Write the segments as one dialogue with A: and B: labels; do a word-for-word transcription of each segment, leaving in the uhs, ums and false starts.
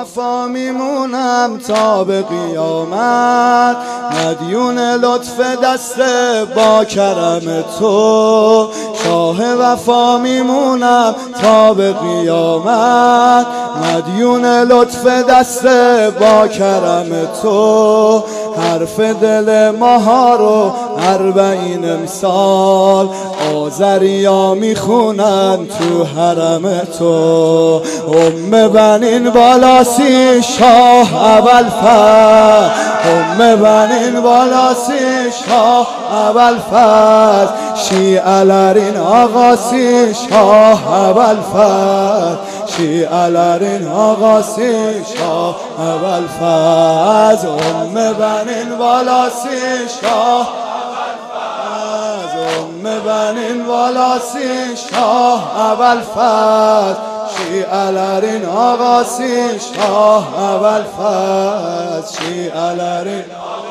A: وفا میمونم تا به قیامت، مدیون لطف دست با کرم تو. شاه وفا میمونم تا به قیامت، مدیون لطف دست با کرم تو. حرف دل ماها رو اربعین امسال آذریا میخونن تو حرم تو. ام بنین بالاسی شاه ابوالفضل، ام بنین بالاسی شاه ابوالفضل، شیعه لرین آقاسی شاه ابوالفضل، شیعه لرین آقاسی شاه ابوالفضل. ام بنین بالاسی شاه ابوالفضل، ام بنین بالاسی شاه ابوالفضل، شیعه لرین آقاسی شاه ابوالفضل، شیعه لرین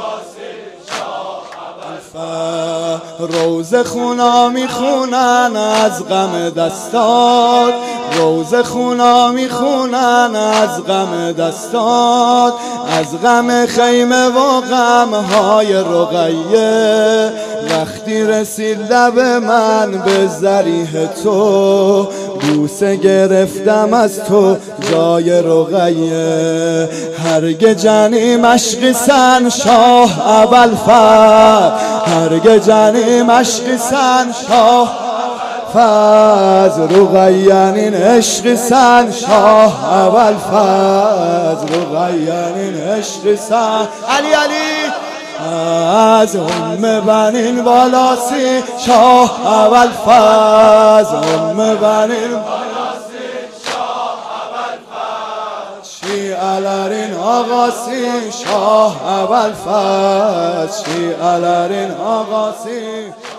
A: روز خونا میخونن از غم دستات، روز خونا میخونن از غم دستات، از غم خیمه و غمهای رقیه. وقتی رسید لب من به ذریح تو، بوسه گرفتم از تو جای رقیه. هرگ جنی مشقی سن شاه ابوالفضل، هرگ جنی مشقی سن شاه فضل، رقیانین عشق سن شاه ابوالفضل، رقیانین عشق سن. علی علی از ام بنین بالاسی شاه ابوالفضل، ام بنین بالاسی شاه ابوالفضل، شیعه لرین آقاسی شاه ابوالفضل، شیعه لرین آقاسی.